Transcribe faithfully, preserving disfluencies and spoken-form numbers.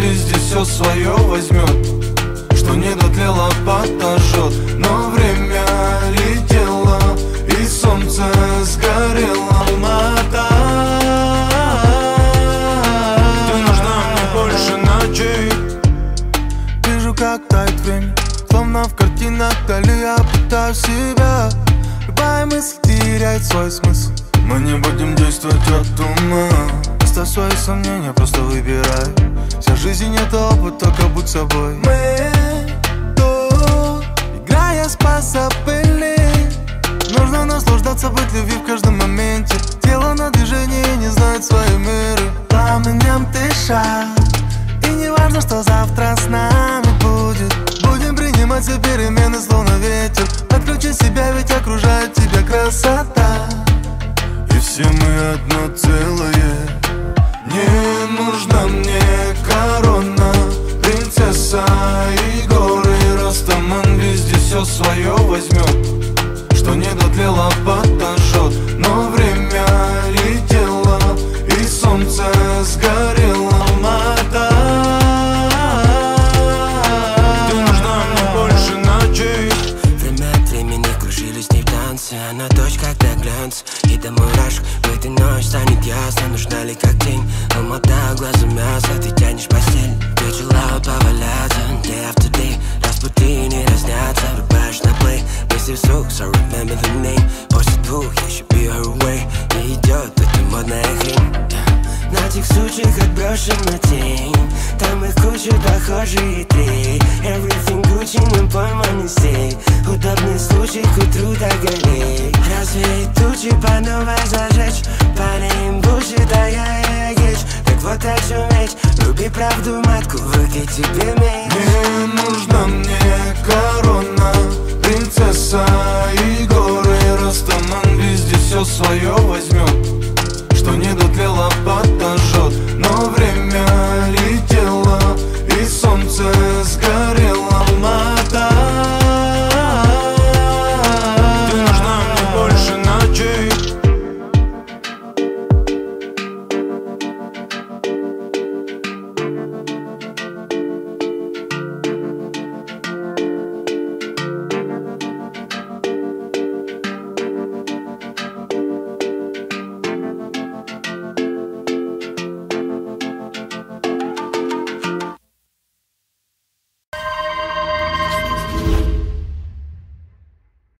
везде все свое возьмет, что не дотлело, подожжет. Но время летело, и солнце сгорело. Алмата, ты нужна мне больше ночей. Вижу, как тает время, словно в картинах вдали. Я пытаю себя, любая мысль теряет свой смысл. Мы не будем действовать от ума. Оставь свои сомнения, просто выбирай. Вся жизнь это опыт, только будь собой. Мы тут, играя спаса пыли. Нужно наслаждаться, быть любви в каждом моменте. Тело на движении не знает свои меры. Пламенем дыша, и не важно, что завтра с нами будет. Будем принимать все перемены, словно ветер. Подключи себя, ведь окружает тебя красота. И все мы одно целое. Не нужна мне корона, принцесса и горы. Растаман везде все свое возьмет, что не дотлело, подожжет. Но время летело, и солнце сгорело. Алмата, ты нужна мне больше ночей. Время от времени кружились не в танце. Она дочь как на глянце, и до мурашек в этой ночь станет ясно, нужна ли как тень. Алмата, глазу мясо, ты тянешь постель. Вечера поваляться, day after day. Распути не разнятся, врубаешь на плей. Мысли вслух, so remember the name. После двух, you should be her way. И идет эта модная хрень. На тех случаях отброшен на тень. Там их куча, похожие три. Everything Gucci, но пойма не стей. Удобный случай, к утру догорей. Развеять тучи, по новой зажечь. Парень бушит, а я эгечь. Так вот о чем речь. Люби правду матку, выпей тебе меч. Не нужна мне корона, принцесса и горы. Растаман везде все свое возьмет, что не дотлело, подожжет.